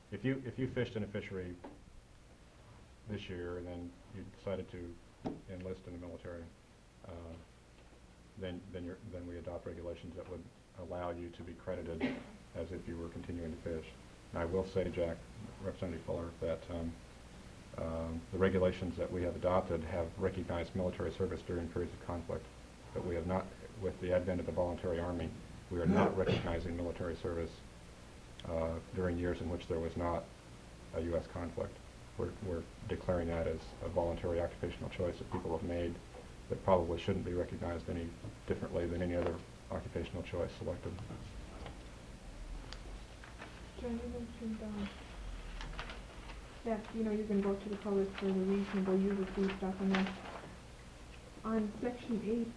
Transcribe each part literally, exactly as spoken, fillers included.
if you, if you fished in a fishery this year and then you decided to enlist in the military, uh, then, then you're, then we adopt regulations that would allow you to be credited as if you were continuing to fish. And I will say, Jack, Representative Fuller, that um, um, the regulations that we have adopted have recognized military service during periods of conflict, but we have not, with the advent of the voluntary army, we are not recognizing military service uh, during years in which there was not a U S conflict. We're, we're declaring that as a voluntary occupational choice that people have made that probably shouldn't be recognized any differently than any other occupational choice selected. John, you mentioned um, that, you know, you're going to go to the public for the reasonable use of food stuff, and then on section eight,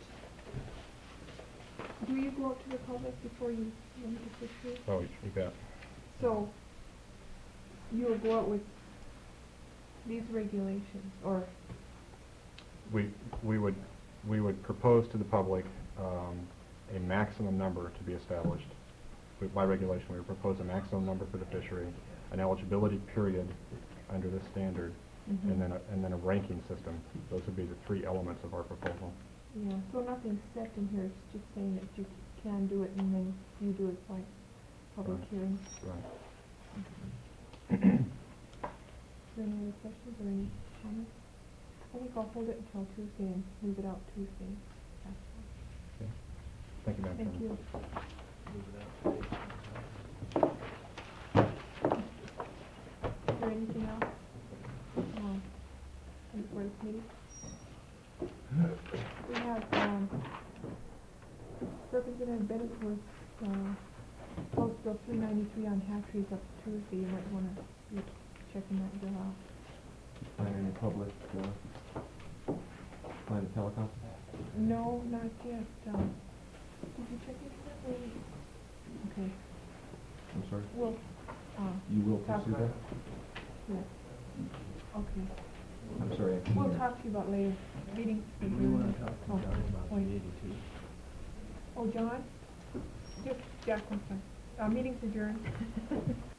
do you go out to the public before you limit the fishery? Oh, you, you bet. So, you will go out with these regulations, or? We, we would, we would propose to the public um, a maximum number to be established. We, by regulation, we would propose a maximum number for the fishery, an eligibility period under this standard, Mm-hmm. and then a, and then a ranking system. Those would be the three elements of our proposal. Yeah, so nothing's set in here, it's just saying that you can do it, and then you do it by public Right. hearings. Right. Is there any other questions or any comments? I think I'll hold it until Tuesday and move it out Tuesday. That's Okay. Thank you, fine. Madam Thank you. Is there anything else? Um, for this meeting? We have, um, Representative Bennett's, uh, House Bill three ninety-three on hatcheries up Tuesday. You might want to be checking that bill out. Planning a public, uh, plan a telecom? No, not yet. Um, did you check into that? Or? Okay. I'm sorry? Well, uh, You will talk pursue about that? Yeah. Okay. I'm sorry, I can't We'll hear. talk to you about later. Meeting. We want to talk to Oh, John about the wait. eighty-two. Oh, John? Just, Jack, I'm sorry. Uh, meeting's adjourned.